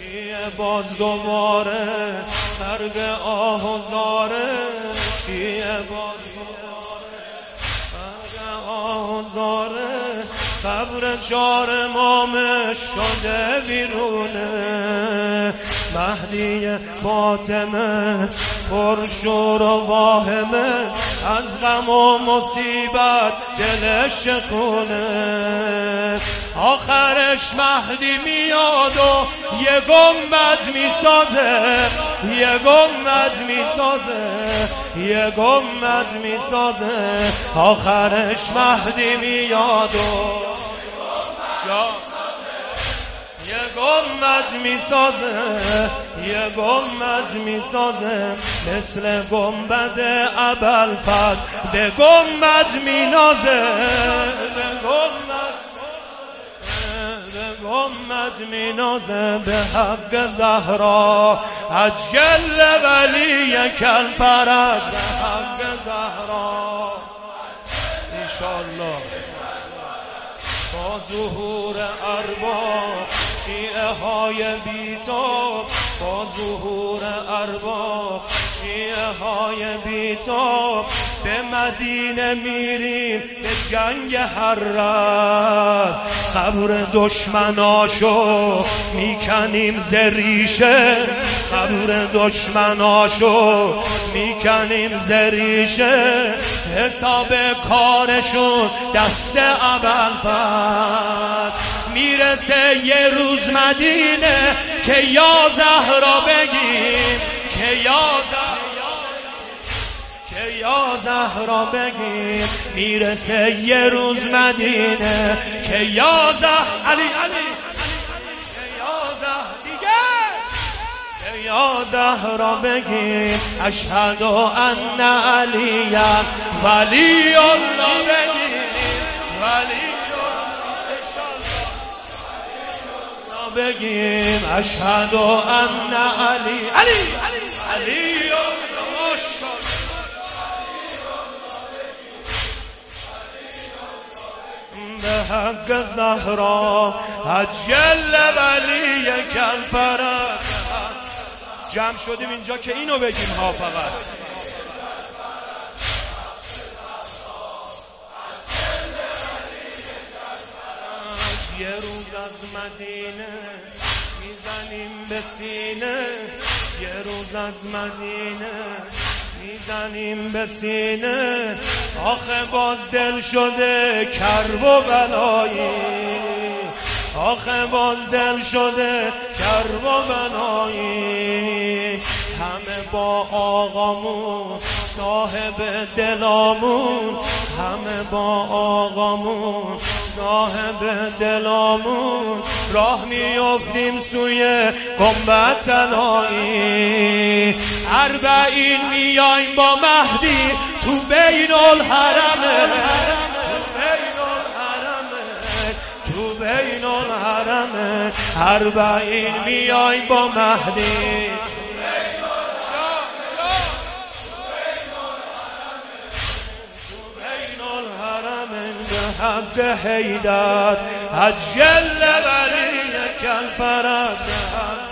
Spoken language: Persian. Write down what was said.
چیه باز دوباره مرگ آه و زاره، چیه باز دوباره مرگ آه و زاره، قبر جار امامش شده بیرونه، مهدی فاطمه پرشور و واهمه، از غم و مصیبت دلش شکونه، آخرش مهدی میاد و یه گنبد میسازه، یه گنبد میسازه، یه گنبد میسازه، آخرش مهدی میاد و یه گنبد میسازه، یه گنبد میسازه، مثل گنبد ابوالفضل به گنبد مینازه، به گنبد مینازه، به حق زهرا عجل ولی کالفرج، به حق زهرا انشاءالله. با ظهور ارباب شیعه های بیتاب، با ظهور ارباب شیعه های بیتاب، به مدینه میریم به جنگ حرات، قبر دشمناشو میکنیم ز ریشه، قبر دشمناشو میکنیم ز ریشه، حساب کارشون دست ابوالفضل، میرسه یه روز مدینه که یا زهرا بگیم، که یا زهرا بگیم، میرسه یه روز مدینه که یا زهرا علی یا زهرا بگیم، اشهد ان علی ولی الله بگیم، ولی بگیم، اشهد ان علی به حق زهرا عجل ولی کالفرج. جمع شدیم اینجا که اینو بگیم ها، فقط یه روز از مدینه میزنیم به سینه، یه روز از مدینه میزنیم به سینه، آخه باز دل شده کرب و بلایی، آخه باز دل شده کرب و بلایی، همه با آقامون صاحب دلامون، همه با آقامون صاحب دلامون، راه میافتیم سوی گنبد طلایی، اربعین میایم با مهدی تو بین الحرمه، تو بین الحرمه، اربعین میایم با مهدی حق حیدر عجل ولی کالفرج.